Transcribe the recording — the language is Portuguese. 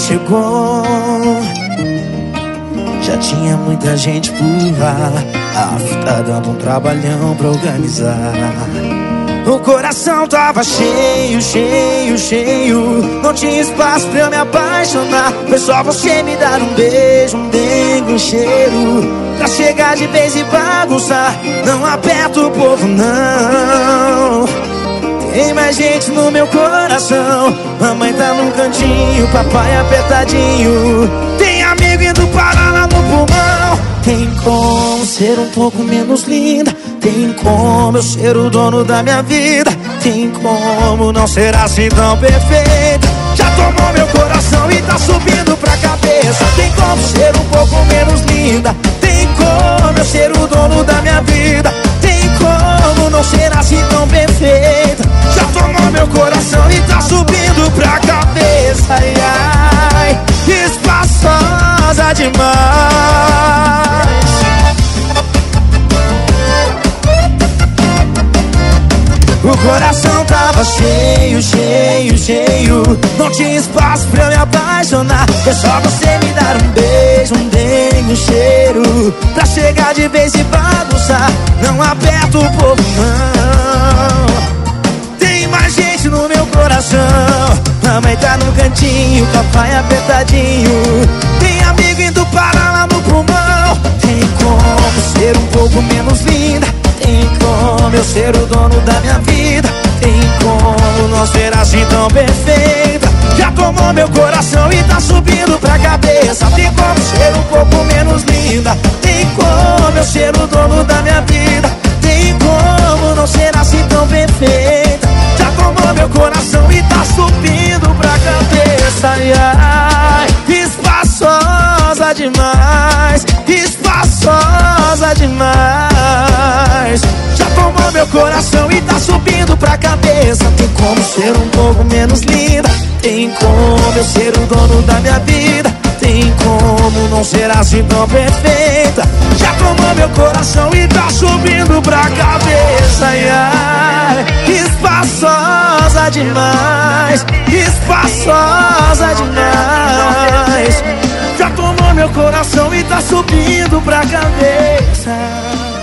chegou, já tinha muita gente por lá. A fita dando um trabalhão pra organizar. O coração tava cheio, cheio, cheio. Não tinha espaço pra eu me apaixonar. Foi só você me dar um beijo, um dengue, um cheiro, pra chegar de vez e bagunçar. Não aperta o povo, não. Tem mais gente no meu coração. Mamãe tá num cantinho, papai apertadinho. Tem amigo indo parar lá no pulmão. Tem como ser um pouco menos linda. Tem como eu ser o dono da minha vida. Tem como não ser assim tão perfeita. Já tomou meu coração e tá subindo pra cabeça. Tem como ser um pouco menos linda. Tem como eu ser o dono da minha vida. Tem como não ser assim tão perfeita. Já tomou meu coração e tá subindo pra cabeça. Ai, ai, espaçosa demais. O coração tava cheio, cheio, cheio. Não tinha espaço pra eu me apaixonar. É só você me dar um beijo, um dengue, um cheiro, pra chegar de vez e bagunçar. Não aperta o povo, não. Tem mais gente no meu coração. Mamãe tá no cantinho, papai apertadinho. Tem amigo indo parar lá no pulmão. Tem como ser um pouco menos linda. Tem como eu ser o dono da minha vida. Tem como não ser assim tão perfeita. Já tomou meu coração e tá subindo pra cabeça. Tem como ser um pouco menos linda. Tem como eu ser o dono da minha vida. Tem como não ser assim tão perfeita. Já tomou meu coração e tá subindo pra cabeça. Ai, ai, espaçosa demais. Espaçosa demais. Já tomou meu coração e tá subindo pra cabeça. Tem como ser um pouco menos linda. Tem como eu ser o dono da minha vida. Tem como não ser assim tão perfeita. Já tomou meu coração e tá subindo pra cabeça. Ai, ai, espaçosa demais. Espaçosa demais. Já tomou meu coração e tá subindo pra cabeça.